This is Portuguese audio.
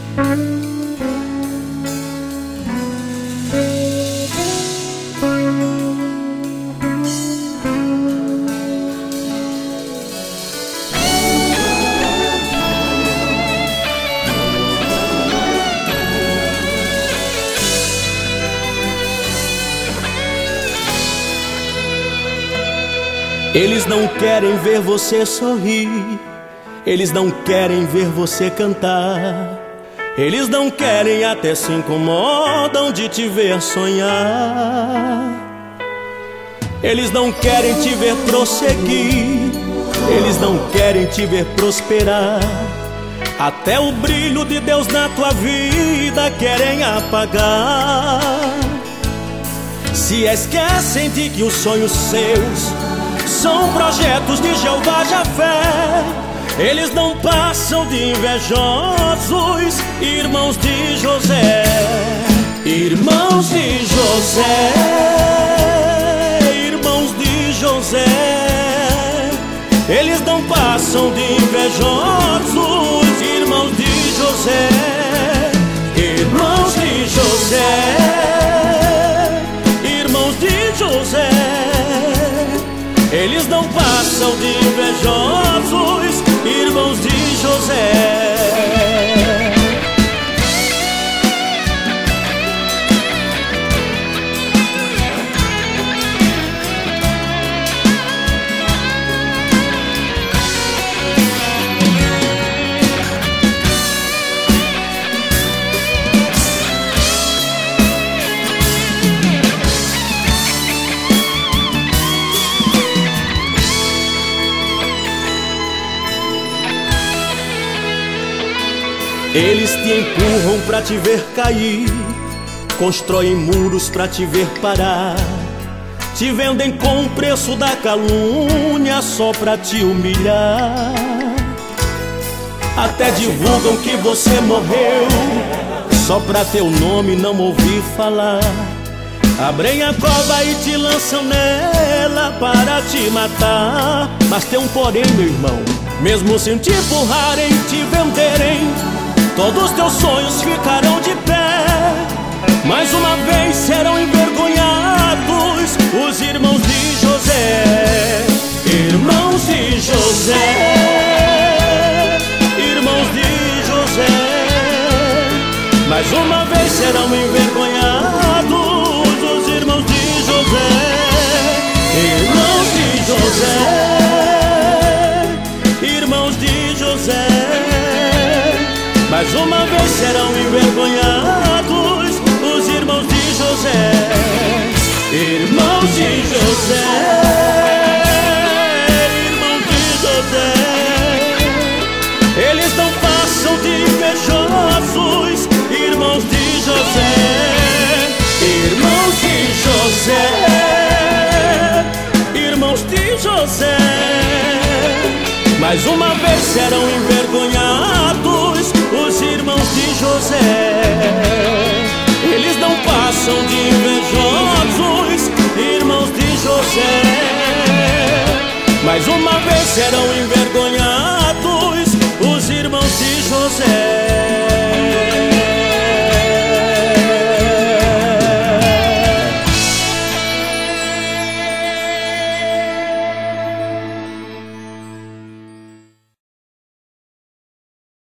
Eles não querem ver você sorrir, eles não querem ver você cantar, eles não querem, até se incomodam de te ver sonhar. Eles não querem te ver prosseguir, eles não querem te ver prosperar. Até o brilho de Deus na tua vida querem apagar. Se esquecem de que os sonhos seus são projetos de Jeová Jafé, eles não passam de invejosos, irmãos de José. Irmãos de José, irmãos de José, eles não passam de invejosos, irmãos de José. Irmãos de José, irmãos de José, eles não passam de invejosos, irmãos de José. Eles te empurram pra te ver cair, constroem muros pra te ver parar, te vendem com o preço da calúnia só pra te humilhar. Até divulgam que você morreu só pra teu nome não ouvir falar. Abrem a cova e te lançam nela para te matar. Mas tem um porém, meu irmão, mesmo sem te empurrarem, te venderem, todos teus sonhos ficarão de pé. Mais uma vez serão envergonhados os irmãos de José. Irmãos de José, irmãos de José, mais uma vez serão envergonhados os irmãos de José. Irmãos de José, irmãos de José, mais uma vez serão envergonhados os irmãos de José. Irmãos de José, irmãos de José, eles não passam de invejosos, irmãos de José. Irmãos de José, irmãos de José, mais uma vez serão envergonhados os irmãos de José. Eles não passam de invejosos, irmãos de José, mais uma vez serão envergonhados